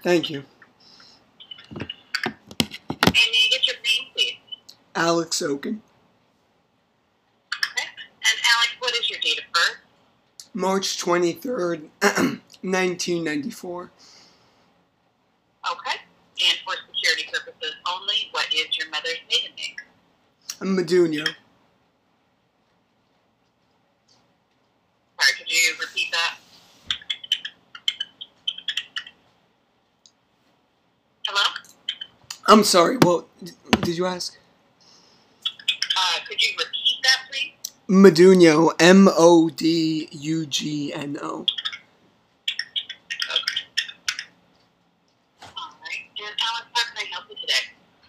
Thank you. And may I get your name, please? Alex Oken. Okay. And Alex, what is your date of birth? March 23rd, 1994. Okay. And for security purposes only, what is your mother's maiden name? Medunio. Sorry, could you repeat that? Hello? I'm sorry, what did you ask? Could you repeat that, please? Medunio, Modugno. Okay. All right. And Alex, how can I help you today?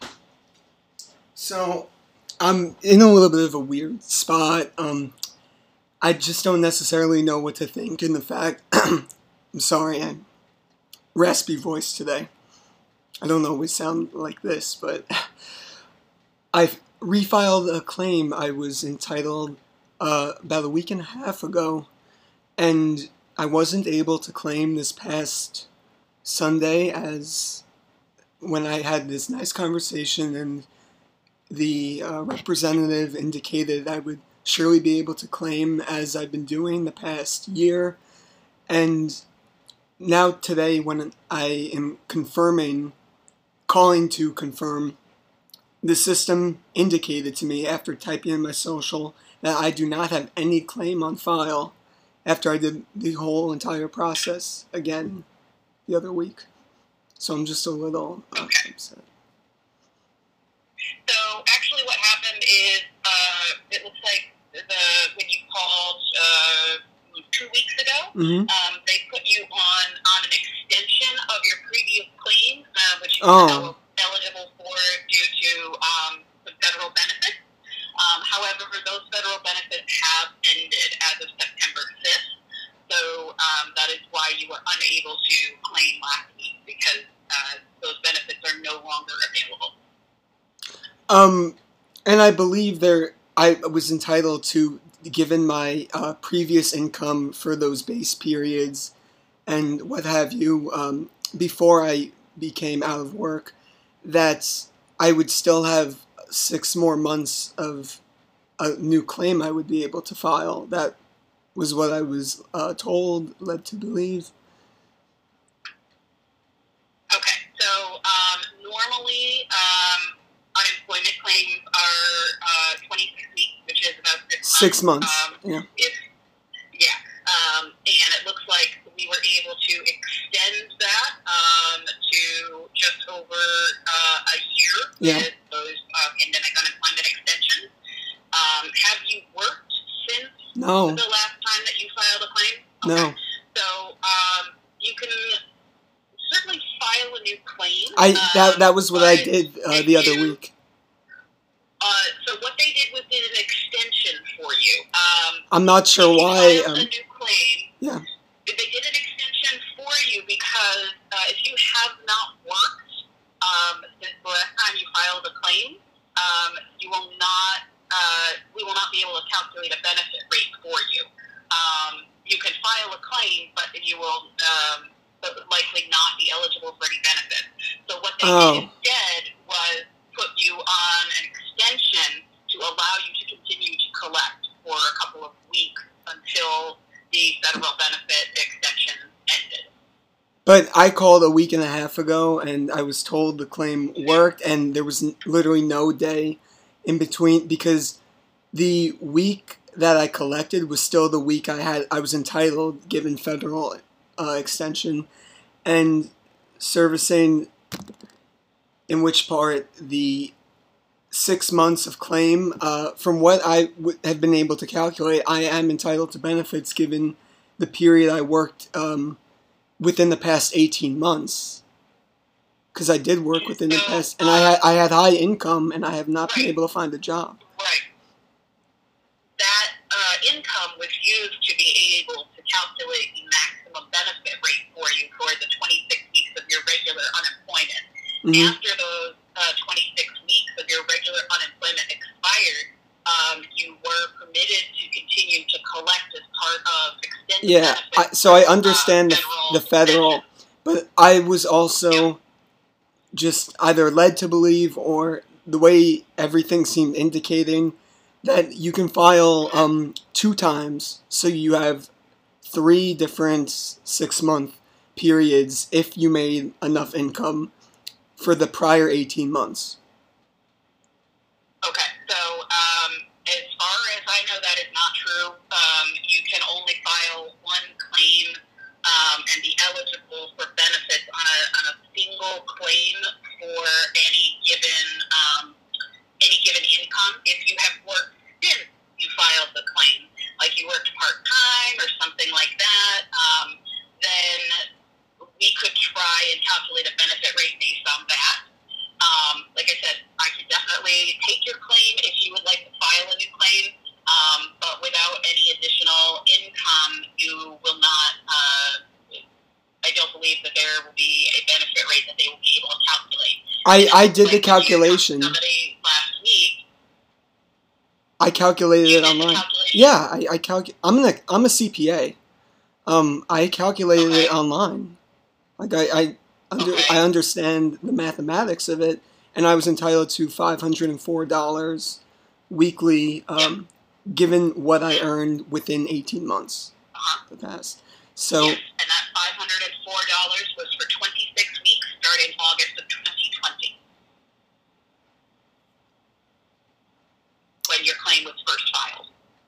So, I'm in a little bit of a weird spot. I just don't necessarily know what to think in the fact, I'm sorry, I'm raspy voice today. I don't always sound like this, but I've refiled a claim I was entitled about a week and a half ago, and I wasn't able to claim this past Sunday as when I had this nice conversation and the representative indicated I would surely be able to claim as I've been doing the past year. And now today when I am calling to confirm, the system indicated to me after typing in my social that I do not have any claim on file after I did the whole entire process again the other week. So I'm just a little upset. So actually what happened is it looks like when you called 2 weeks ago, they put you on an extension of your previous claim, which you were eligible for due to some federal benefits. However, those federal benefits have ended as of September 5th. So that is why you were unable to claim last week, because those benefits are no longer available. And I believe I was entitled to, given my previous income for those base periods and what have you, before I became out of work, that I would still have 6 more months of a new claim I would be able to file. That was what I was led to believe. Okay, so normally unemployment claims are 26 weeks, which is about 6 months. And it looks like we were able to extend that to just over a year with those pandemic unemployment extensions. Have you worked since the last time that you filed a claim? Okay. No. So you can certainly file a new claim. That was what I did the other week. So what they did was did an extension for you. I'm not sure why. A new claim. Yeah. They did an extension for you because if you have not worked since the last time you filed a claim, you will not. We will not be able to calculate a benefit rate for you. You can file a claim, but you will likely not be eligible for any benefits. So what they did instead was put you on an extension to allow you to continue to collect for a couple of weeks until the federal benefit extension ended. But I called a week and a half ago, and I was told the claim worked, and there was literally no day in between, because the week that I collected was still the week I was entitled, given federal extension, and servicing, in which part the 6 months of claim, from what I have been able to calculate, I am entitled to benefits given the period I worked within the past 18 months. Because I did work within the past, and I had high income, and I have not been able to find a job. Right. That income was used to be able to calculate the maximum benefit rate for you for the 26 weeks of your regular unemployment. After those 26 weeks of your regular unemployment expired, you were permitted to continue to collect as part of extended benefits. So I understand the federal, but I was also just either led to believe, or the way everything seemed indicating, that you can file 2 times, so you have 3 different 6-month periods if you made enough income for the prior 18 months. Okay, so as far as I know, that is not true. You can only file one claim and be eligible for benefits on a single claim for any given income. If you have worked since you filed the claim, like you worked part-time or something like that, then we could try and calculate a benefit rate based on that. Like I said, I could definitely take your claim if you would like to file a new claim, but without any additional income, you will not, I don't believe that there will be a benefit rate that they will be able to calculate. I did the calculation. Somebody last week. I calculated You it did online. the calculation? Yeah, I'm a CPA. I calculated it online. Like I understand the mathematics of it, and I was entitled to $504 weekly, given what I earned within 18 months. The past. So. Yes, and that $504 was for 26 weeks starting August of 2020, when your claim was first filed.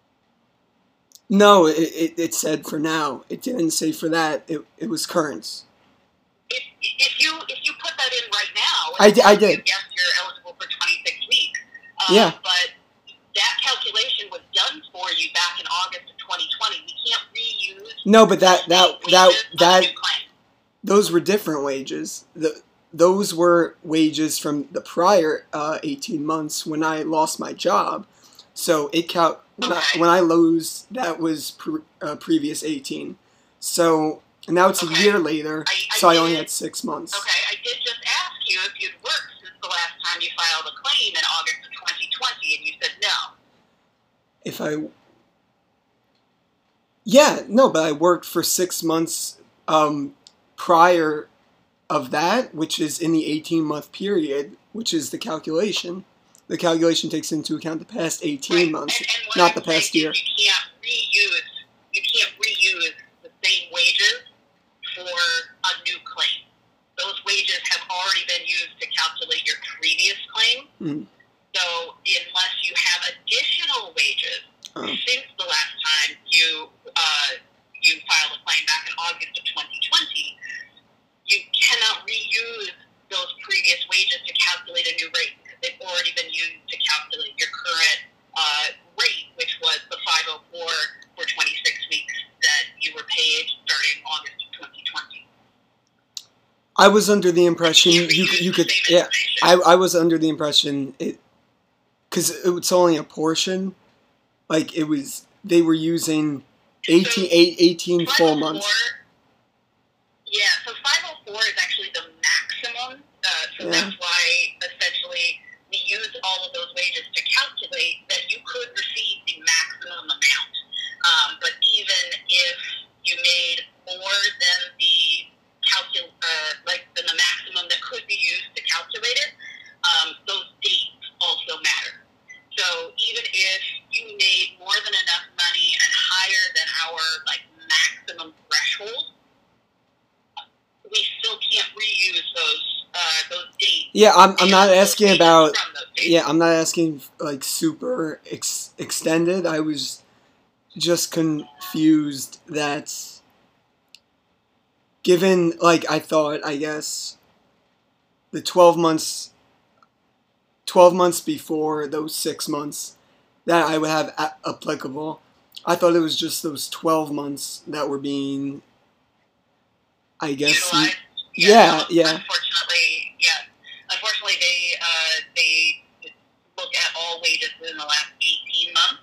No, it said for now. It didn't say for that. It was current. If you put that in right now, I did. Yes, you're eligible for 26 weeks. Yeah. But that calculation was done for you back in August of 2020. We can't reuse. No, but that new claim. Those were different wages. Those were wages from the prior 18 months when I lost my job. So when I lose, that was previous 18. So now it's a year later, so I only had 6 months. Okay, I did just ask you if you'd worked since the last time you filed a claim in August of 2020, and you said no. But I worked for 6 months prior of that, which is in the 18-month period, which is the calculation. The calculation takes into account the past 18 months, and not the past year. You can't reuse the same wages for a new claim. Those wages have already been used to calculate your previous claim. Mm. So unless you have additional wages since the last time you filed a claim back in August of 2020, you cannot reuse those previous wages to calculate a new rate, because they've already been used to calculate your current rate, which was the 504 for 26 weeks that you were paid starting August of 2020. I was under the impression you could. Yeah, I was under the impression because it's only a portion. Like they were using 18 full months. Yeah, so 504 is actually the maximum. That's why essentially we use all of those wages to calculate that you could receive the maximum amount. But even if you made more than the maximum that could be used to calculate it, those dates also matter. So even if you made more than enough money and higher than our maximum threshold, we still can't reuse those dates. Yeah, I'm not asking about. Yeah, I'm not asking super extended. I was just confused that, given I thought, I guess, the 12 months before those 6 months that I would have applicable. I thought it was just those 12 months that were being, I guess. Utilized? Yeah. Unfortunately, they look at all wages within the last 18 months.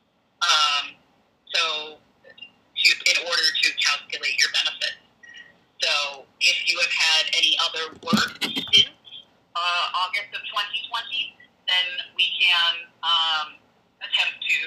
In order to calculate your benefits. So if you have had any other work since August of 2020, then we can attempt to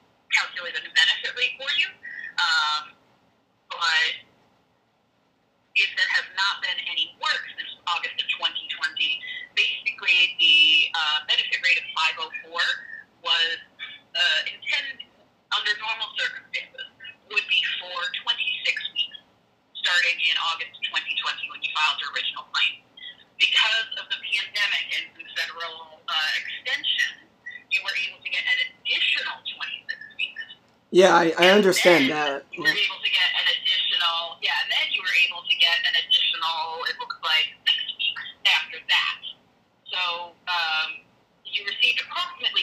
calculate a new benefit rate for you. But if there has not been any work since August of 2020, basically the benefit rate of 504 was intended under normal circumstances would be for 26 weeks starting in August of 2020 when you filed your original claim. Because of the pandemic and some federal extension, you were able to get an additional 26 weeks. Yeah, I understand that. You were able to get an additional, and then you were able to get an additional, it looks like 6 weeks after that. So you received approximately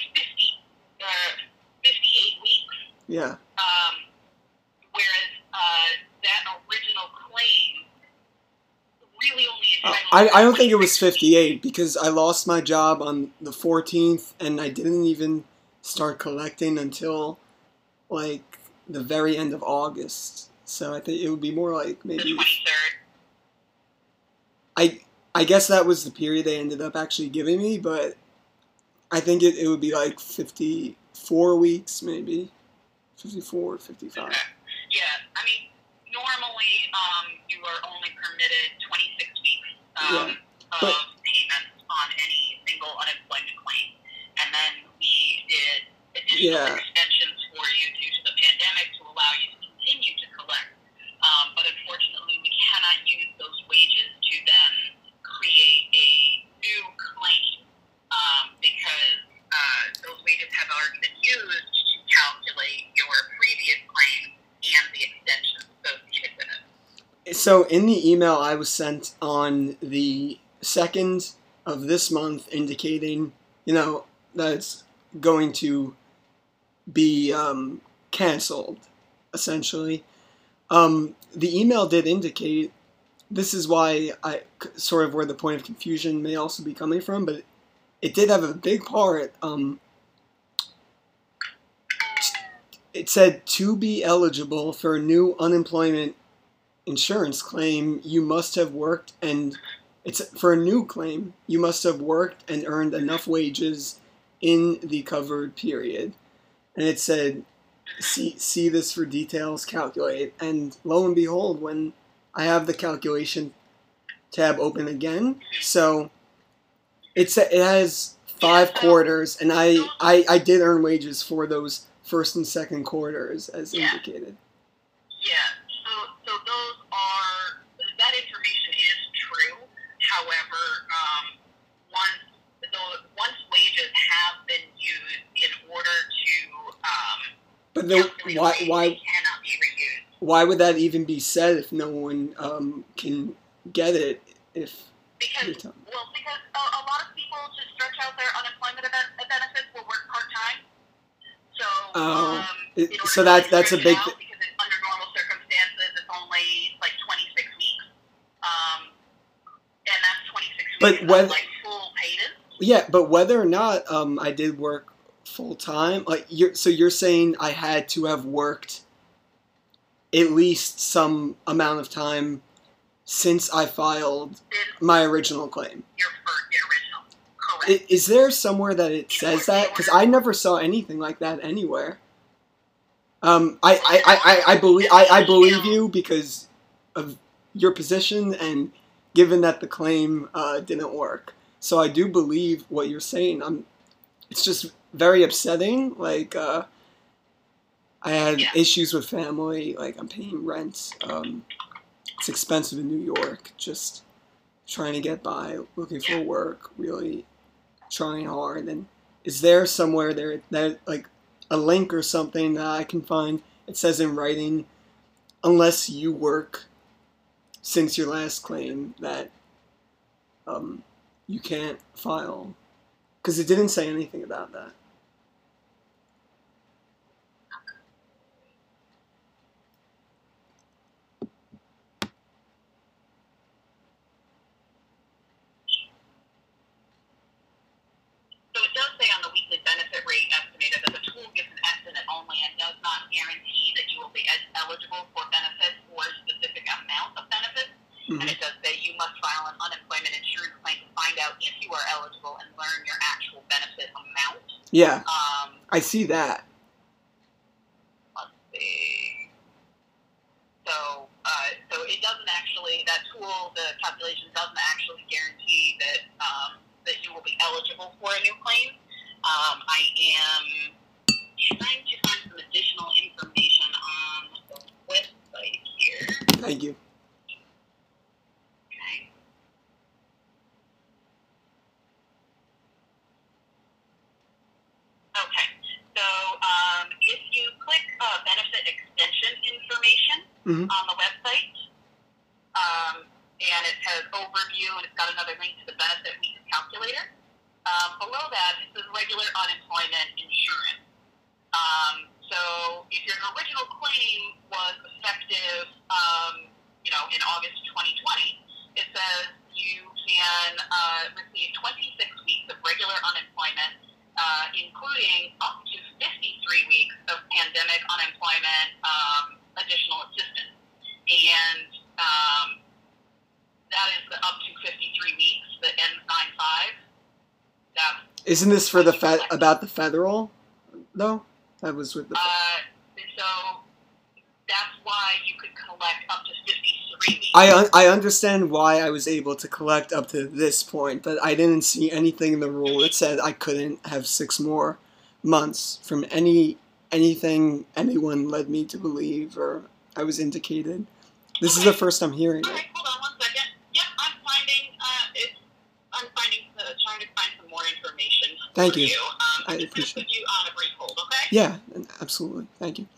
58 weeks. Yeah. Whereas that original claim really only entitled. I don't think it was 58 because I lost my job on the 14th and I didn't even start collecting until like the very end of August. So I think it would be more like maybe the 23rd. I guess that was the period they ended up actually giving me, but I think it would be like 54 weeks maybe. 54, 55. Okay. Yeah, I mean, normally you are only permitted 26 weeks of payments on any single unemployment claim. And then we did additional extensions for you due to the pandemic to allow you to continue to collect. But unfortunately, we cannot use those wages to then create a new claim because those wages have already been used to calculate your previous claim and the extensions associated with it. So in the email I was sent on the 2nd of this month indicating, that it's going to be canceled, essentially. The email did indicate, this is why sort of where the point of confusion may also be coming from, but it did have a big part. It said, to be eligible for a new unemployment insurance claim, you must have worked, and it's for a new claim, you must have worked and earned enough wages in the covered period. And it said, see this for details, calculate. And lo and behold, when I have the calculation tab open again, so it has 5 quarters, and I did earn wages for those first and second quarters as indicated. Yeah, so those are, that information is true. However, once wages have been used in order to but why cannot be reused. Why would that even be said if no one can get it? Because a lot of people to stretch out their unemployment benefits will work part-time. So that's a big thing. Because under normal circumstances, it's only like 26 weeks, and that's 26 weeks of like full paid. Yeah, but whether or not I did work full time, like you're saying I had to have worked at least some amount of time since I filed my original claim. Your original, correct. Is there somewhere that it says that? Because I never saw anything like that anywhere. I believe you because of your position and given that the claim didn't work. So I do believe what you're saying. It's just very upsetting. Like I had issues with family. Like I'm paying rent. It's expensive in New York. Just trying to get by, looking for work, really trying hard. And is there somewhere that like a link or something that I can find? It says in writing, unless you work since your last claim, that you can't file. Because it didn't say anything about that. So it does say on the weekly benefit rate estimator that the tool gives an estimate only and does not guarantee that you will be eligible for benefits or a specific amount of benefits. And it does say you must file an unemployment insurance claim to find out if you are eligible and learn your actual benefit amount. Yeah, I see that. Let's see. So it doesn't actually, that the calculation doesn't actually guarantee that that you will be eligible for a new claim. I am trying to find some additional information on the website here. Thank you. Okay. Okay. So if you click benefit extension information on the website, and it has overview, and it's got another link to the benefit week calculator. Below that, it says regular unemployment insurance. So if your original claim was effective, in August 2020, it says you can receive 26 weeks of regular unemployment, including up to 53 weeks of pandemic unemployment additional assistance. And that is the up to 53 weeks that ends 9/5. Isn't this for about the federal, though? That was with the... So that's why you could collect up to 53 weeks. I understand why I was able to collect up to this point, but I didn't see anything in the rule that said I couldn't have 6 more months from anything anyone led me to believe or I was indicated. This is the first I'm hearing it. All right, hold on one second. Yep, I'm trying to find some more information. Thank you. I appreciate it. Put you on a brief hold, okay? Yeah, absolutely. Thank you.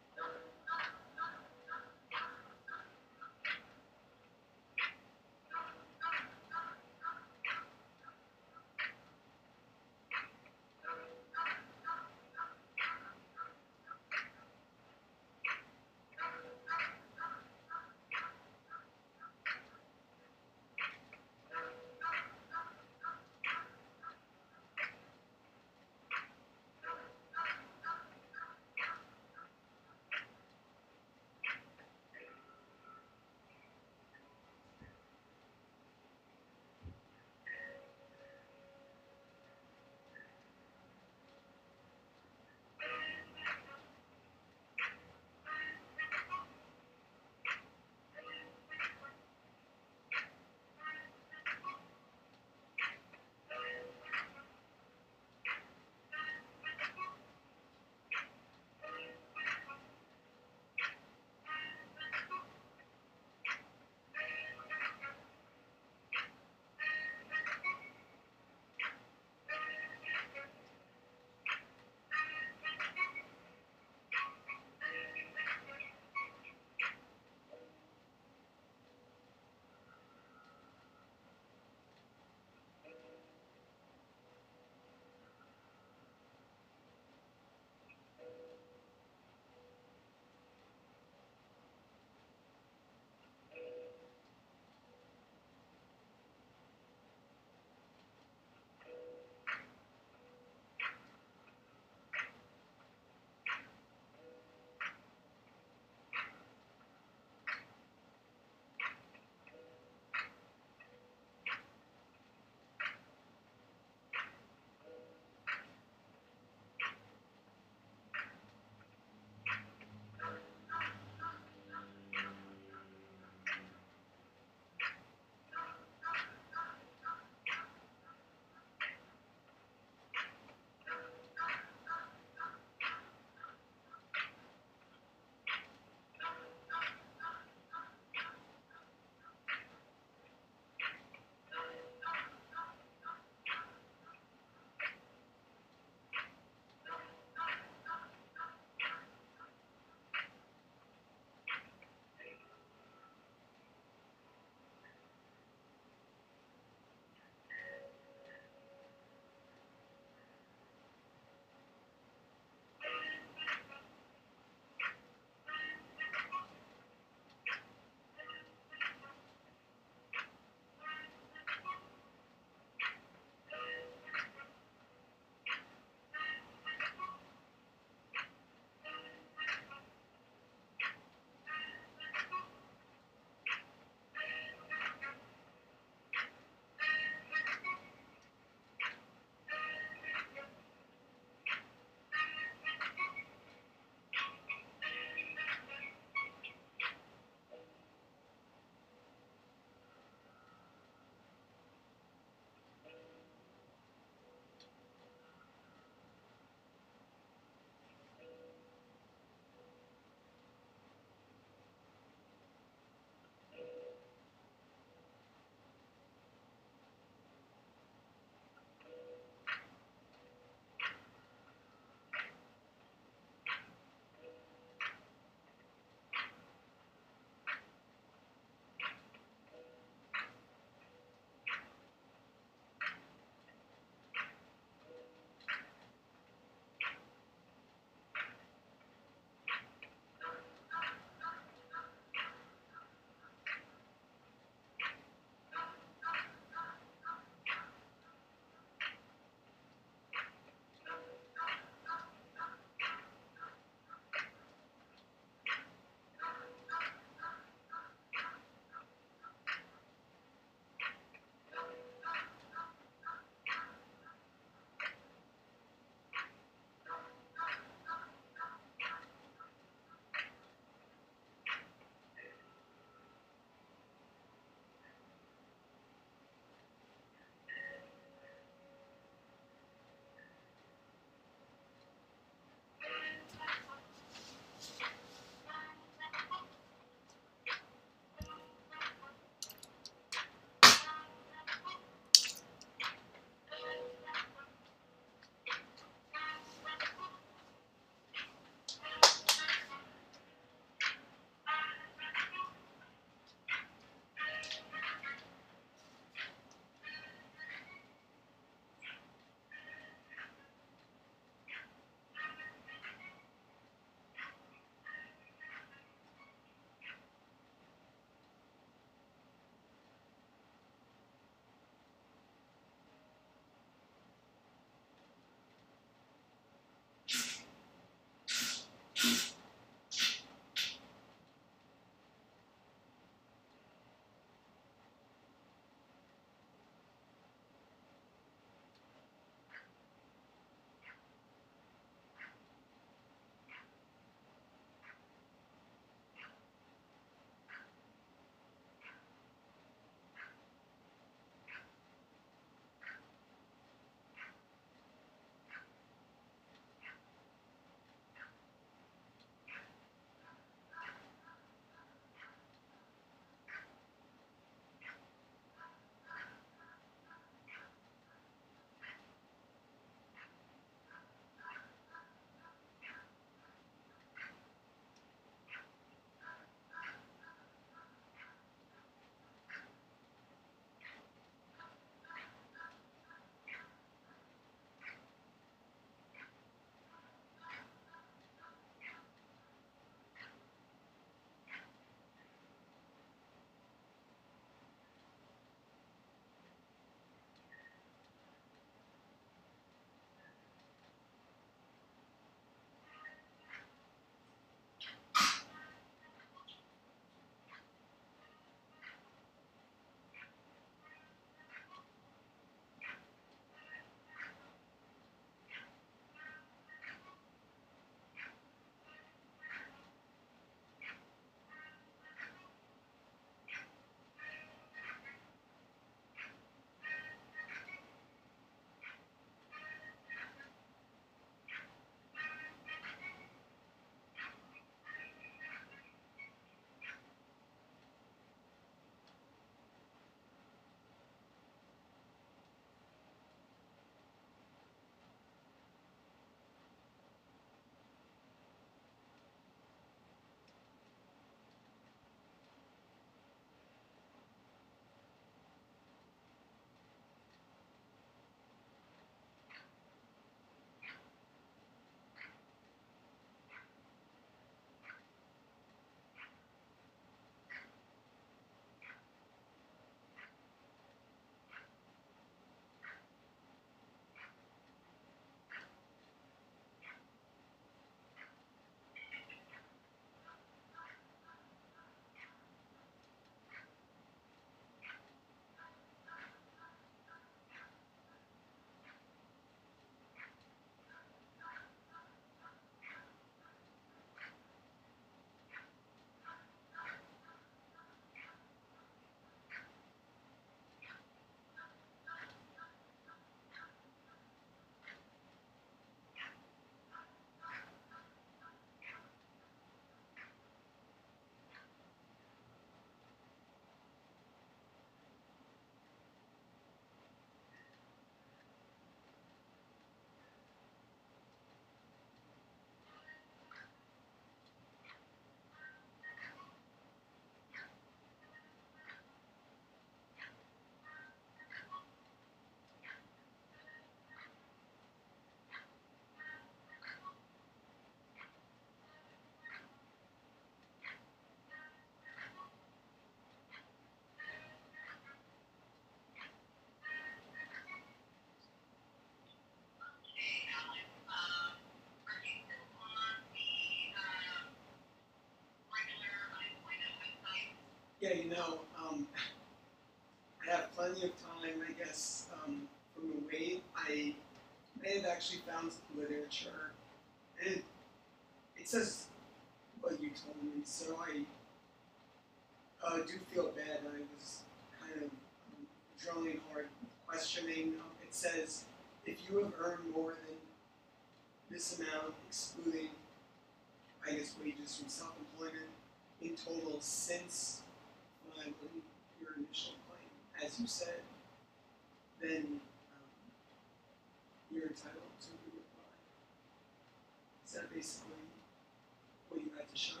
I have plenty of time, I guess, from the wait. I may have actually found some literature. And it says what you told me, so I do feel bad that I was kind of drawing hard, questioning. It says, if you have earned more than this amount, excluding, I guess, wages from self-employment, in total since filing your initial claim, as you said, then you're entitled to reapply. Is that basically what you had to show?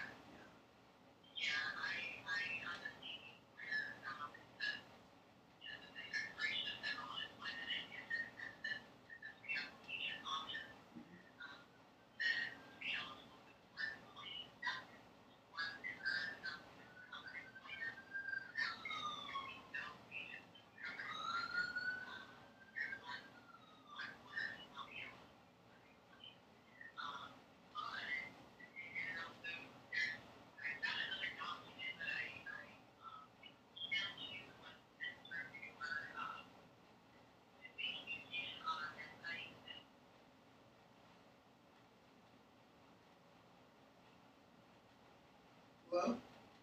Well,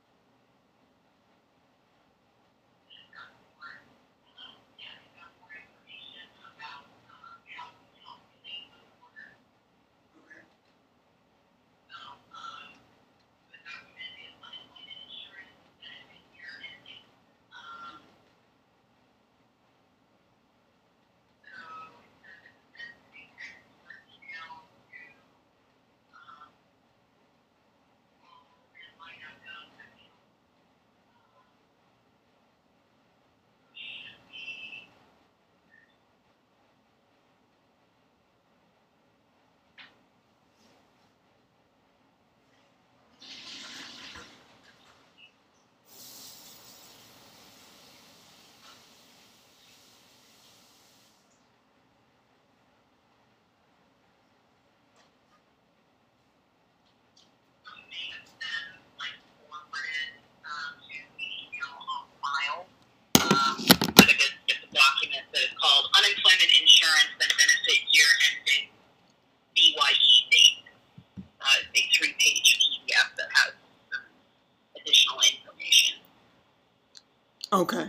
okay.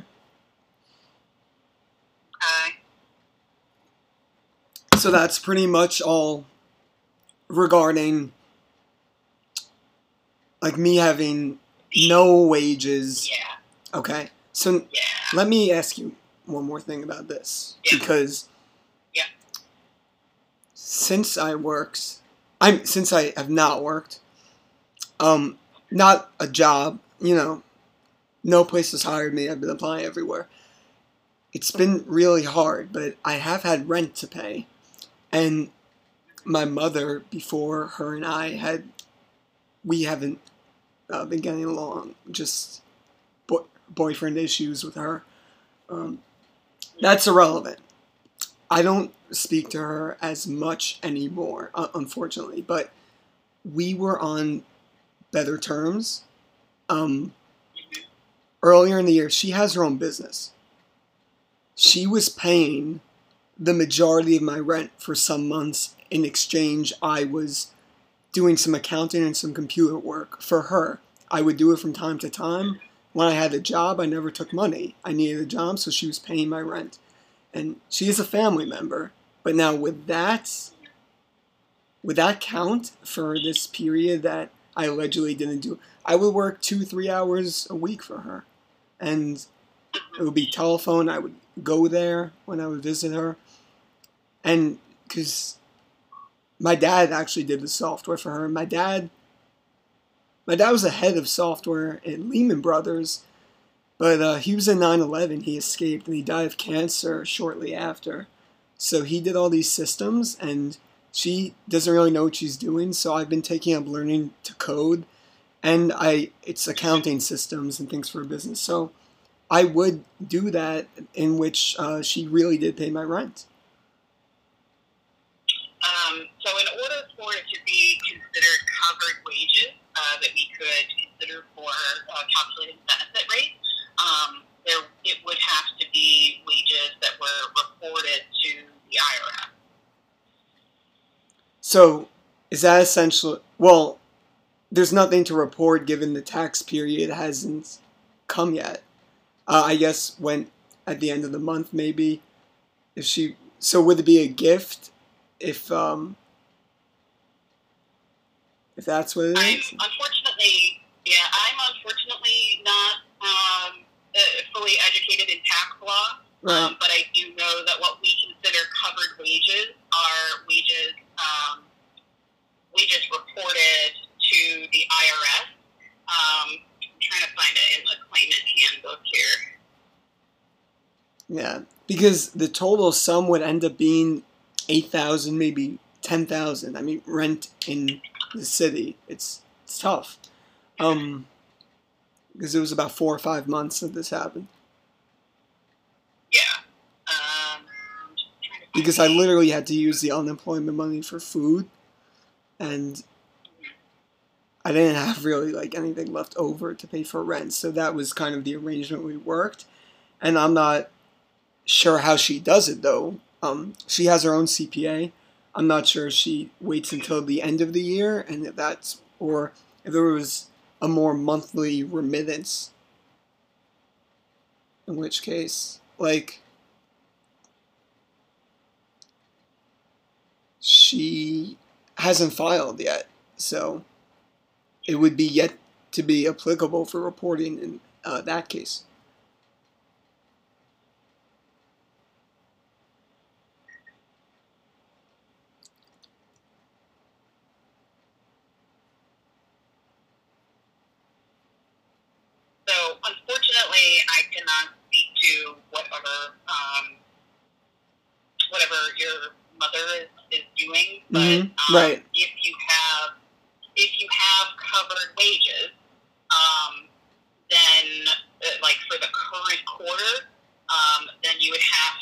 So that's pretty much all regarding like me having no wages. Yeah. Okay. So let me ask you one more thing about this. Yeah. Because since I have not worked, not a job, no place has hired me. I've been applying everywhere. It's been really hard, but I have had rent to pay. And my mother, before her and we haven't been getting along, just boyfriend issues with her. That's irrelevant. I don't speak to her as much anymore, unfortunately, but we were on better terms. Earlier in the year, she has her own business. She was paying the majority of my rent for some months. In exchange, I was doing some accounting and some computer work for her. I would do it from time to time. When I had a job, I never took money. I needed a job, so she was paying my rent. And she is a family member. But now would that count for this period that I allegedly didn't do? I would work 2-3 hours a week for her. And it would be telephone. I would go there when I would visit her. And because my dad actually did the software for her. My dad was the head of software at Lehman Brothers, but he was in 9/11. He escaped, and he died of cancer shortly after. So he did all these systems, and she doesn't really know what she's doing, so I've been taking up learning to code, and it's accounting systems and things for a business. So I would do that, in which she really did pay my rent. So in order for it to be considered covered wages that we could consider for for calculating benefit rate, it would have to be wages that were reported to the IRS. So, is that essentially, well, there's nothing to report given the tax period hasn't come yet. I guess when, at the end of the month maybe, so would it be a gift if that's what it is? I'm unfortunately not fully educated in tax law, right. But I do know that what we consider covered wages are wages reported to the IRS. I'm trying to find it in the claimant handbook here. Yeah, because the total sum would end up being 8,000, maybe 10,000. I mean, rent in the city, it's tough. Because it was about 4 or 5 months that this happened. Yeah. Because I literally had to use the unemployment money for food, and I didn't have really like anything left over to pay for rent. So that was kind of the arrangement we worked. And I'm not sure how she does it though. She has her own CPA. I'm not sure if she waits until the end of the year, and if that's, or if there was a more monthly remittance. In which case, like, she hasn't filed yet, so it would be yet to be applicable for reporting in that case. So, unfortunately, I cannot speak to whatever your mother is doing. But right. if you have covered wages, then like for the current quarter, then you would have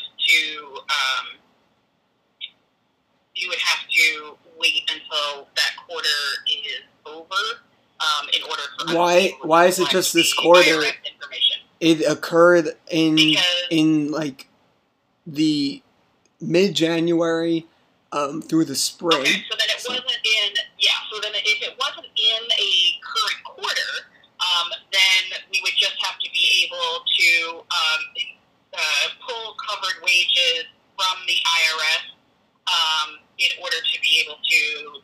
to wait until that quarter is over. In order for why is it just this quarter? It occurred in like the mid-January through the spring. Okay, so then it wasn't in. Yeah, so then if it wasn't in a current quarter, then we would just have to be able to pull covered wages from the IRS in order to be able to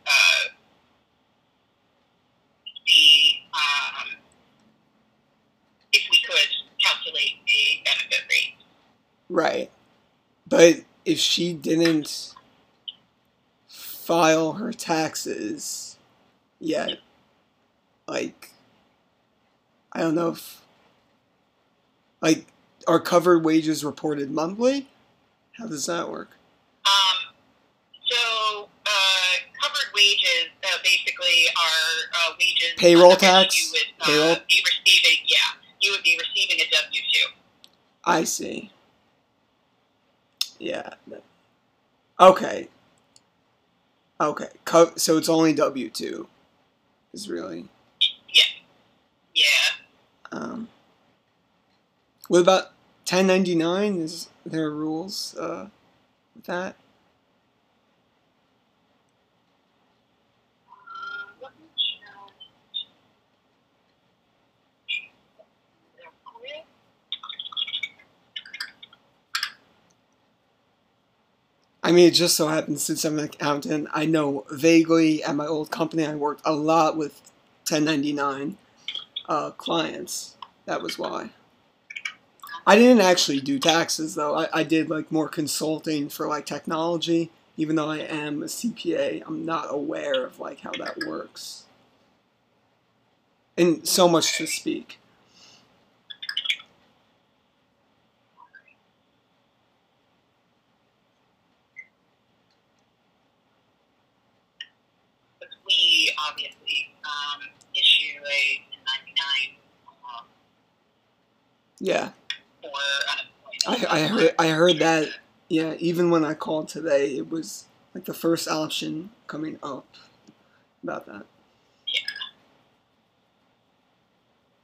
see if we could calculate a benefit rate. Right. But if she didn't file her taxes yet, like, I don't know if, like, are covered wages reported monthly? How does that work? So, covered wages basically are wages. Payroll tax? You would Payroll? be receiving, you would be receiving a W-2. I see. Yeah. Okay. Okay. So it's only W-2 is really... Yeah. Yeah. What about 1099? Is there rules with that? Let me check. I mean, it just so happens since I'm an accountant, I know vaguely at my old company I worked a lot with 1099 clients. That was why. I didn't actually do taxes though. I did like more consulting for like technology. Even though I am a CPA, I'm not aware of like how that works. And so much to speak. We obviously issue a 1099 Yeah. for unemployment. I heard that. Yeah, even when I called today, it was like the first option coming up about that. Yeah.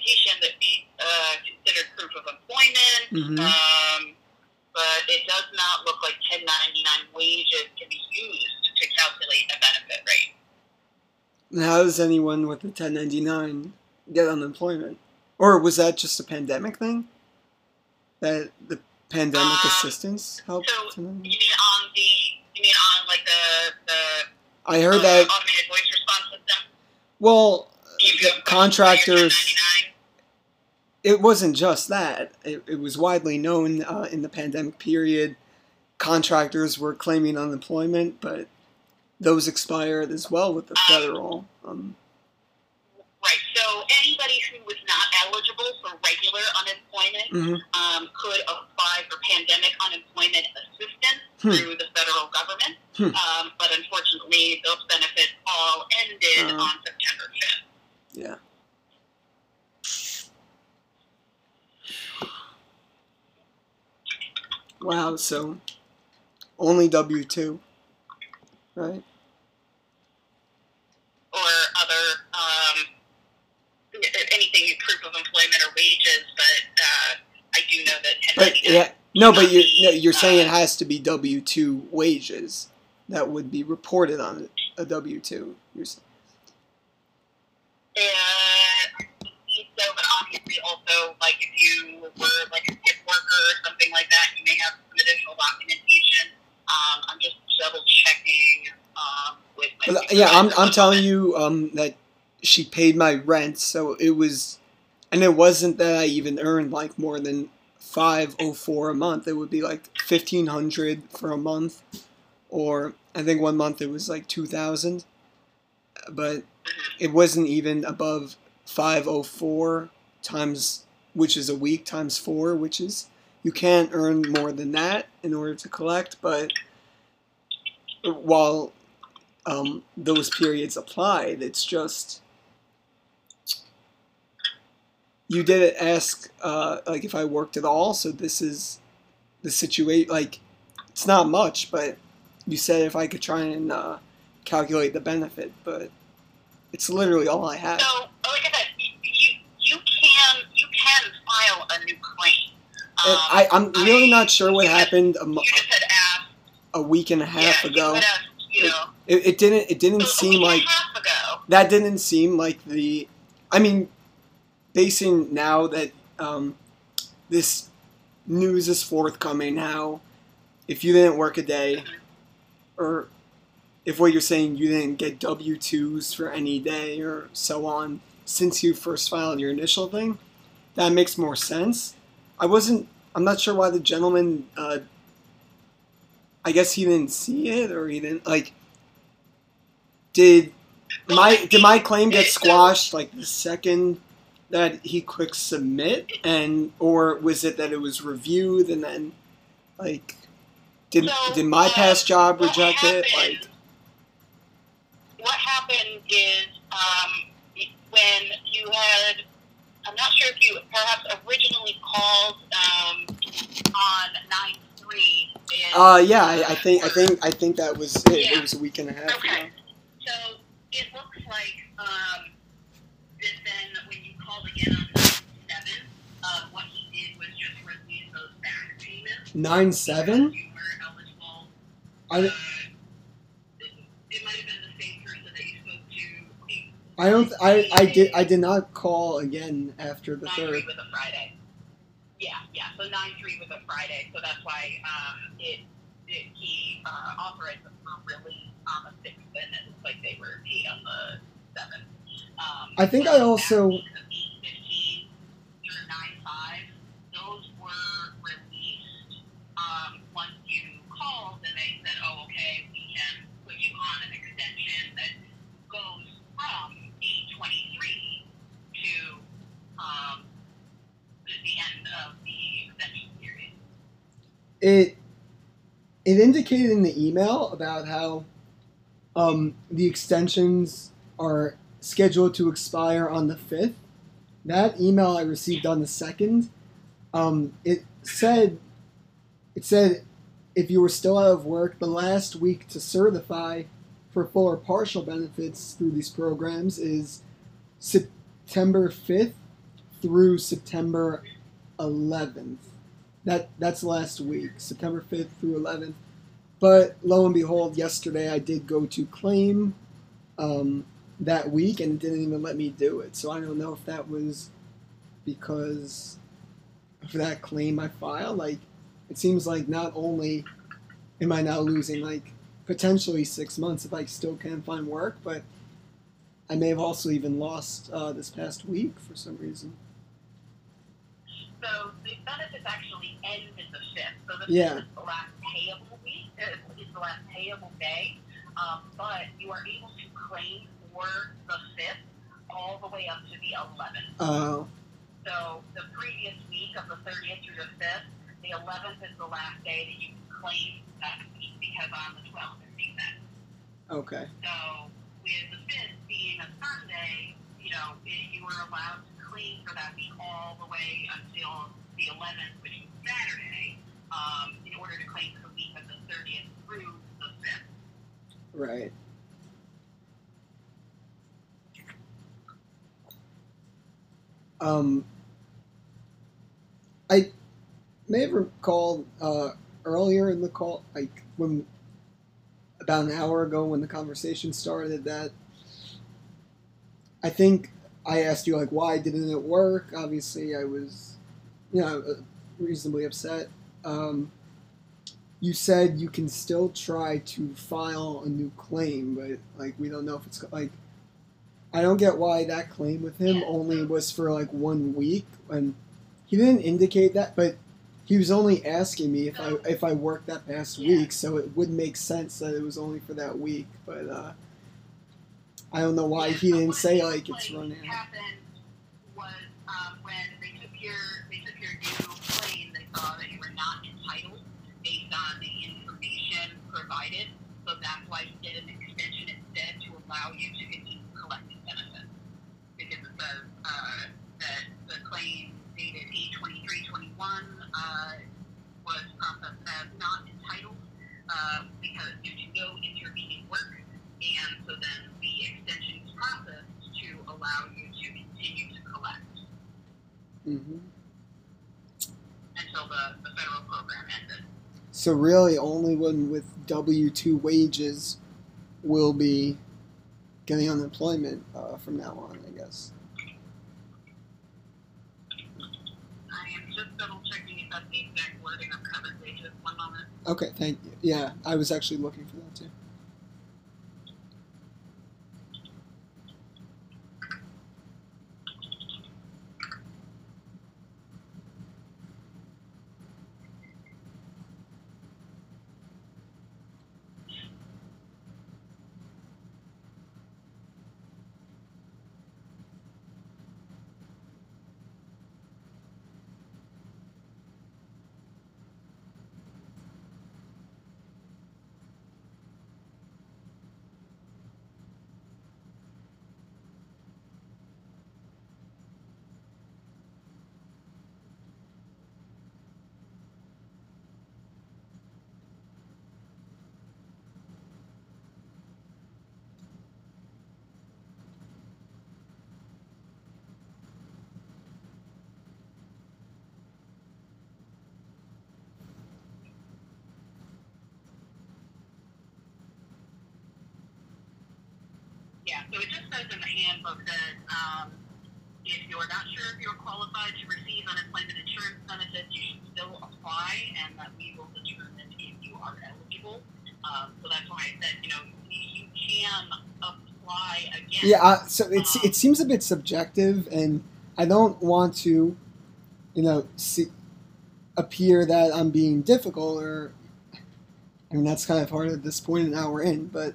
documentation that be considered proof of employment. Mm-hmm. But it does not look like 1099 wages can be used to calculate a benefit rate. And how does anyone with a 1099 get unemployment? Or was that just a pandemic thing? That the pandemic assistance helped? So you mean on like the I heard that automated voice response system? Well, the contractors. It wasn't just that. It was widely known in the pandemic period. Contractors were claiming unemployment, but those expired as well with the federal. Right. So anybody who was not eligible for regular unemployment could apply for pandemic unemployment assistance through the federal government. But unfortunately, those benefits all ended on September 5th. Yeah. Wow, so only W-2, right? Or other, anything proof of employment or wages, but I do know that 1099. But you're saying it has to be W-2 wages that would be reported on a W-2. You're saying. So, but obviously also, like, if you were, like, a tip worker or something like that, you may have some additional documentation. I'm just double-checking with my... Yeah, I'm telling you that she paid my rent, so it was... And it wasn't that I even earned, like, more than $504 a month. It would be, like, $1,500 for a month, or I think one month it was, like, $2,000. But it wasn't even above 504 times, which is a week, times 4, which is, you can't earn more than that in order to collect, but while those periods applied, it's just, you didn't ask, like, if I worked at all, so this is the situation, like, it's not much, but you said if I could try and calculate the benefit, but it's literally all I have. So, like I said, you can file a new claim. I'm really not sure what happened a week and a half ago. It didn't seem like that. Didn't seem like the. I mean, basing now that this news is forthcoming, how if you didn't work a day, or if what you're saying, you didn't get W-2s for any day or so on since you first filed your initial thing, that makes more sense. I'm not sure why the gentleman, I guess he didn't see it, or he didn't, like, did my claim get squashed, like, the second that he clicked submit, or was it that it was reviewed and then, like, did my past job reject it? Like, what happened is when you had, I'm not sure if you perhaps originally called on 9/3. Yeah, I think that was it. Yeah. It was a week and a half ago. So it looks like then when you called again on 9/7, what he did was just release those back payments. 9/7? You were eligible. It might have been the same person that you spoke to. I did not call again after the 9/3 3rd. was a Friday. Yeah. So 9/3 was a Friday, so that's why he authorized them for release on the 6th, and it looks like they were paid on the 7th. I think I also. 8/15 through 9/5, those were released once you called, and they said, "Oh, okay, we can put you on an extension that goes from 8/23 to the end of the extension period." It indicated in the email about how the extensions are scheduled to expire on the 5th. That email I received on the 2nd. It said if you were still out of work, the last week to certify for full or partial benefits through these programs is September 5th through September 11th. That's last week, September 5th through 11th. But lo and behold, yesterday I did go to claim that week, and it didn't even let me do it. So I don't know if that was because of that claim I filed. Like, it seems like not only am I now losing like potentially 6 months if I still can't find work, but I may have also even lost this past week for some reason. So the benefits actually end in the 5th. So this Yeah. is the last payable week. It's the last payable day. But you are able to claim for the 5th all the way up to the 11th. Oh. So the previous week of the 30th through the 5th, the 11th is the last day that you can claim that week because on the 12th is the event. Okay. So with the 5th being a Sunday, you were allowed to claim for that week all the way until the 11th, which is Saturday, in order to claim for the week of the 30th through the 5th. Right. I may have recalled earlier in the call, like when about an hour ago when the conversation started, that I think I asked you like why didn't it work. Obviously, I was, reasonably upset. You said you can still try to file a new claim, but like we don't know if it's like. I don't get why that claim with him only was for like 1 week, and he didn't indicate that, but he was only asking me if I worked that past week, so it would make sense that it was only for that week. But I don't know why he didn't say like it's running out. What happened was when they took your new claim, they saw that you were not entitled based on the information provided, so that's why he did an extension instead to allow you to continue collecting benefits, because it says that the claim dated 8/23/21 was processed as not entitled because due to no intervening work, and so then the extension is processed to allow you to continue to collect until the federal program ended. So really, only one with W-2 wages will be getting unemployment from now on, I guess. I am just double checking if that's the exact wording of covered wages. 1 moment. Okay, thank you. Yeah, I was actually looking for that too. Yeah, so it just says in the handbook that if you're not sure if you're qualified to receive unemployment insurance benefits, you should still apply, and that we will determine if you are eligible. So that's why I said, you can apply again. Yeah, so it seems a bit subjective, and I don't want to, appear that I'm being difficult, or, I mean, that's kind of hard at this point, an hour in, but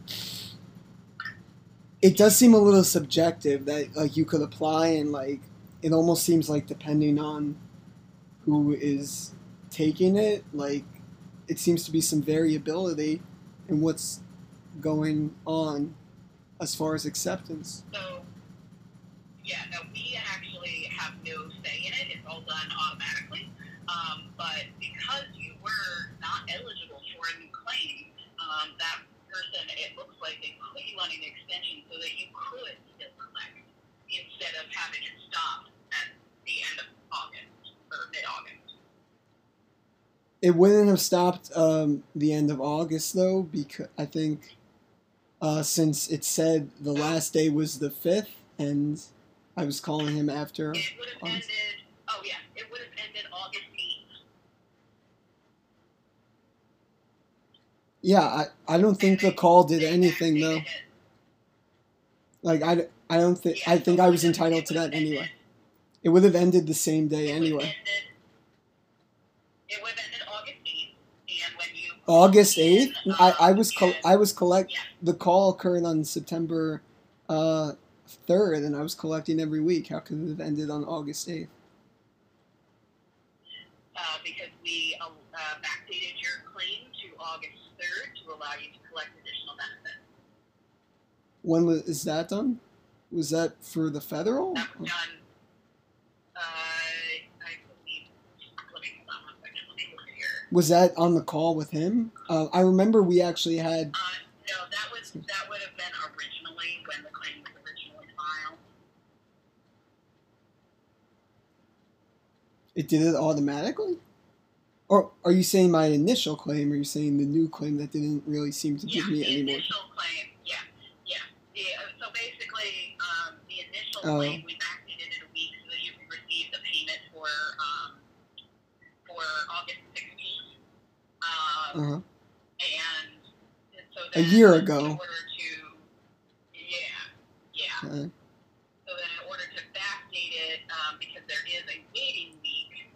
it does seem a little subjective that, like, you could apply, and, like, it almost seems like depending on who is taking it, like, it seems to be some variability in what's going on as far as acceptance. So, we actually have no say in it. It's all done automatically. But because you were not eligible for a new claim, that person, it looks like they put you on an extension so that you could still collect instead of having it stop at the It wouldn't have stopped the end of August though, because I think since it said the last day was the 5th, and I was calling him after. It would have ended. Oh yeah, it would have ended August 8th. Yeah, I don't think the call did anything though. Like I don't think I think I was entitled to that anyway. It would have ended the same day anyway. It would have ended August 8th, and when you August 8th, I was collect. Yeah. The call occurred on September 3rd, and I was collecting every week. How could it have ended on August 8th? Because we backdated your claim to August 3rd to allow you to collect additional benefits. When is that done? Was that for the federal? That was done. I believe. Let me hold on 1 second. Let me look here. Was that on the call with him? I remember we actually had. No, that would have been originally when the claim was originally filed. It did it automatically? Or are you saying my initial claim, or are you saying the new claim that didn't really seem to give me any more? The initial claim, yeah. So basically, the initial claim, we backdated it a week so that you could receive the payment for August 16th. And so a year ago. In order to, yeah. Okay. So then in order to backdate it, because there is a waiting week,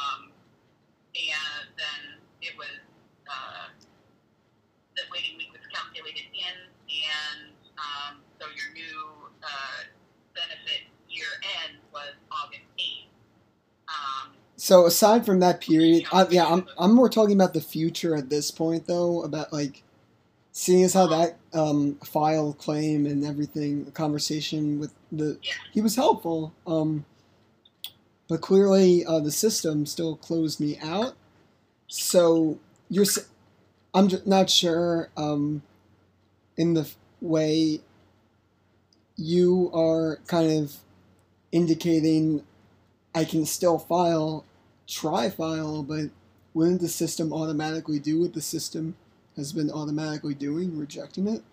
and then it was, the waiting week was calculated in, and so your new benefit year end was August 8th. So aside from that period, I'm more talking about the future at this point, though, about like seeing as how that file claim and everything, the conversation with he was helpful, but clearly the system still closed me out. So I'm not sure in the way you are kind of indicating I can still try file, but wouldn't the system automatically do what the system has been automatically doing, rejecting it?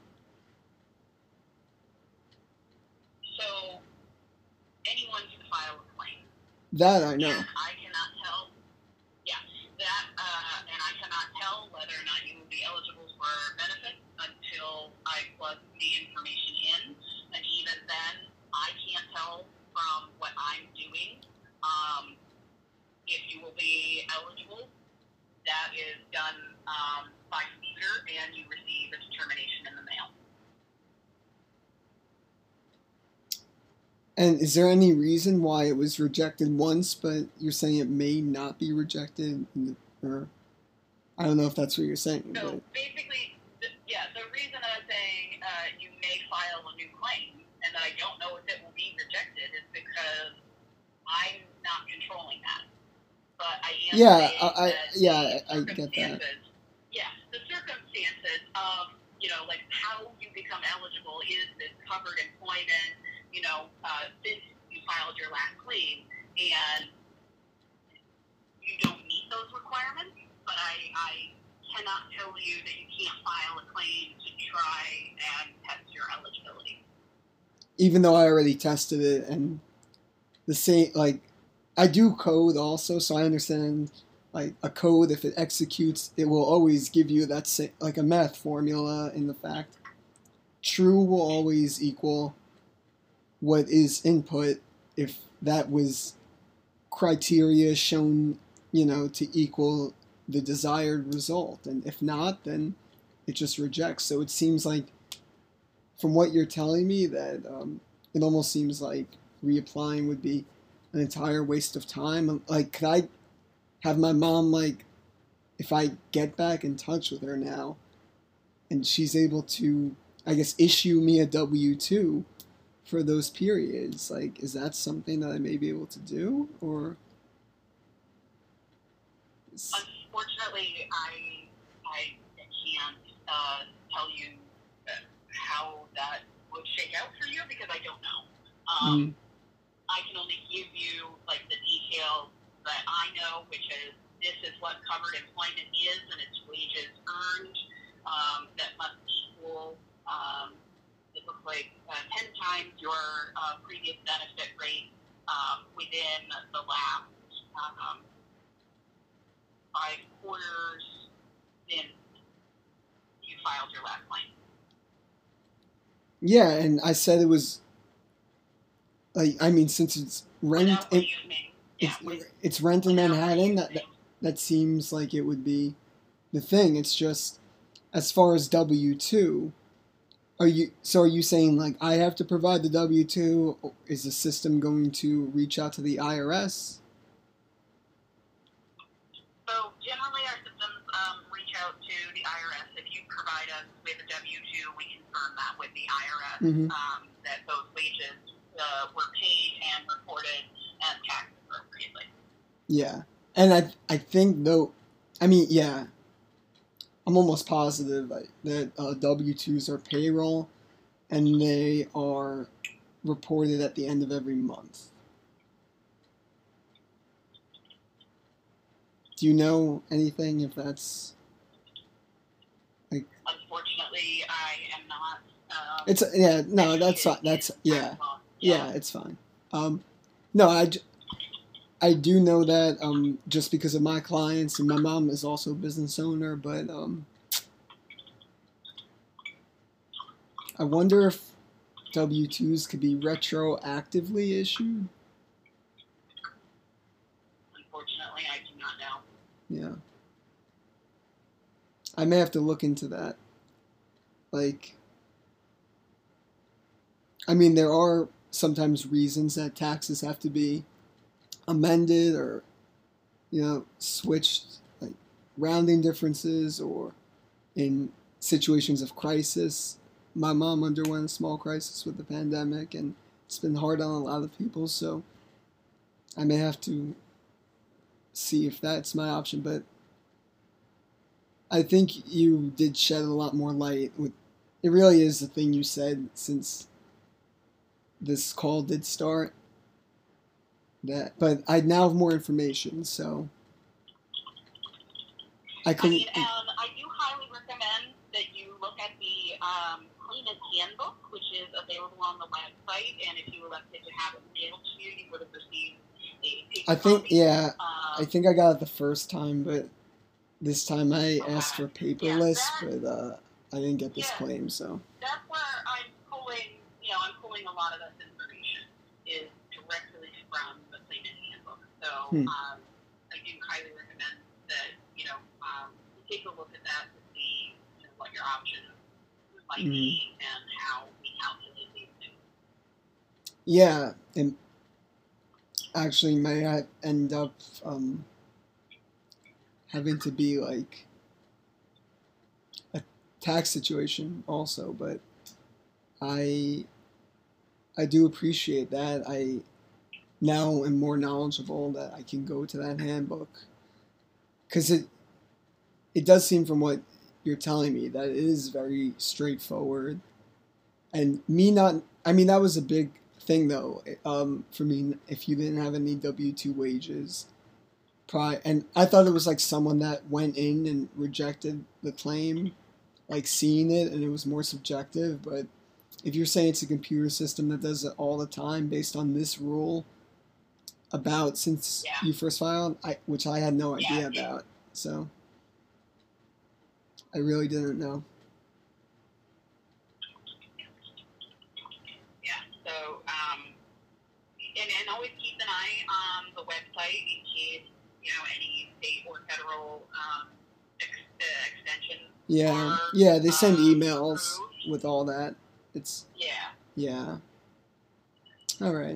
So anyone can file a claim. That I know. And I cannot tell. Yeah, that and I cannot tell whether or not you will be eligible for benefits until I plug the information in, and even then, I can't tell from what I'm doing if you will be eligible. That is done by computer, and you receive a determination in the mail. And is there any reason why it was rejected once, but you're saying it may not be rejected? Or I don't know if that's what you're saying. So but basically, the reason I'm saying you may file a new claim and that I don't know if it will be rejected is because I'm not controlling that. But I am I get that. Yeah, the circumstances of, like how you become eligible is this covered employment, since you filed your last claim, and you don't meet those requirements, but I cannot tell you that you can't file a claim to try and test your eligibility. Even though I already tested it, and the same, like, I do code also, so I understand, like, a code, if it executes, it will always give you that, like a math formula in the fact. True will always equal what is input if that was criteria shown, to equal the desired result. And if not, then it just rejects. So it seems like, from what you're telling me, that it almost seems like reapplying would be an entire waste of time. Like, could I have my mom, like, if I get back in touch with her now, and she's able to, I guess, issue me a W-2 for those periods, like, is that something that I may be able to do, or? Unfortunately, I can't tell you how that would shake out for you because I don't know. I can only give you, like, the details that I know, which is this is what covered employment is, and it's wages earned that must equal, it looks like 10 times your previous benefit rate within the last 5 quarters since you filed your last claim. Yeah, and I said it was, like, I mean, since it's rent, it's rent in Manhattan, that seems like it would be the thing. It's just, as far as W-2, are you saying, like, I have to provide the W-2? Is the system going to reach out to the IRS? So generally our systems reach out to the IRS. If you provide us with a W-2, we confirm that with the IRS, that those wages were paid and reported and taxed appropriately. Yeah. And I think, though, I mean, yeah, I'm almost positive that W-2s are payroll, and they are reported at the end of every month. Do you know anything if that's, like... Unfortunately, I am not... that's fine. It's fine. No, I do know that just because of my clients, and my mom is also a business owner, but I wonder if W-2s could be retroactively issued. Unfortunately, I do not know. Yeah. I may have to look into that. Like, I mean, there are sometimes reasons that taxes have to be amended or, switched, like rounding differences, or in situations of crisis. My mom underwent a small crisis with the pandemic, and it's been hard on a lot of people, so I may have to see if that's my option. But I think you did shed a lot more light with, it really is the thing you said since this call did start. But I now have more information, so I do highly recommend that you look at the claimant handbook, which is available on the website, and if you elected to have it mailed to you, you would have received a paper copy. I think I got it the first time, but this time I asked for paperless, but I didn't get this claim, so. That's where I'm pulling a lot of this information, is directly from the claimant handbook. So I do highly recommend that, take a look at that to see what your options might be and how we calculate these things. Yeah, and actually may end up having to be like a tax situation also, but I do appreciate that. I now am more knowledgeable that I can go to that handbook, because it does seem from what you're telling me that it is very straightforward. And that was a big thing though, for me, if you didn't have any W-2 wages. And I thought it was like someone that went in and rejected the claim, like seeing it, and it was more subjective. But if you're saying it's a computer system that does it all the time based on this rule about since you first filed, which I had no idea about, so I really didn't know. Yeah, so, and always keep an eye on the website in case, any state or federal extensions. Yeah, they send emails with all that. Yeah. All right.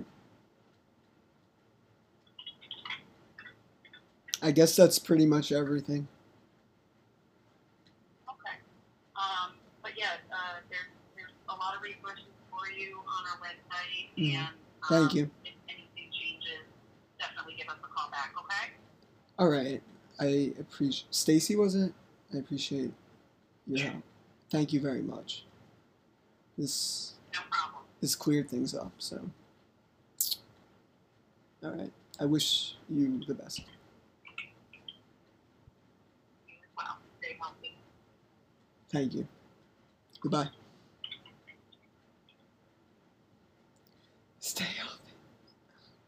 I guess that's pretty much everything. Okay. But yeah, there's a lot of resources for you on our website, and thank you. If anything changes, definitely give us a call back, okay? All right. I appreciate... Stacy, was it? I appreciate your help. Thank you very much. No problem. This cleared things up, so... All right. I wish you the best. Thank you. Goodbye.